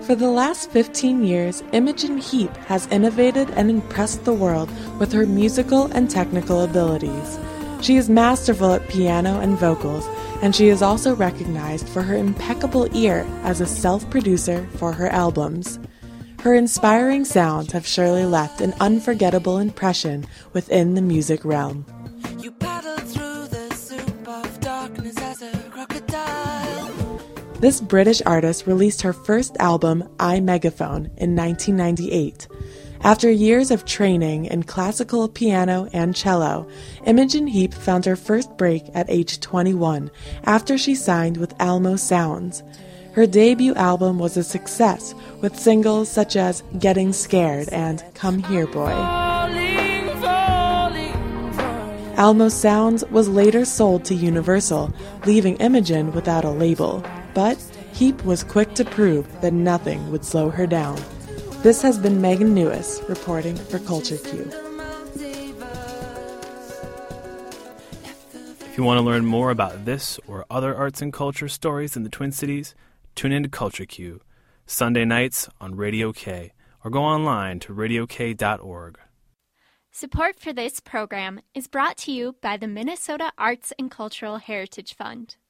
For the last 15 years, Imogen Heap has innovated and impressed the world with her musical and technical abilities. She is masterful at piano and vocals, and she is also recognized for her impeccable ear as a self-producer for her albums. Her inspiring sounds have surely left an unforgettable impression within the music realm. You paddle through the soup of darkness as a crocodile. This British artist released her first album, I Megaphone, in 1998. After years of training in classical piano and cello, Imogen Heap found her first break at age 21 after she signed with Almo Sounds. Her debut album was a success with singles such as Getting Scared and Come Here Boy. Almo Sounds was later sold to Universal, leaving Imogen without a label. But Heap was quick to prove that nothing would slow her down. This has been Megan Newis reporting for Culture Q. If you want to learn more about this or other arts and culture stories in the Twin Cities, tune in to Culture Q, Sunday nights on Radio K, or go online to radiok.org. Support for this program is brought to you by the Minnesota Arts and Cultural Heritage Fund.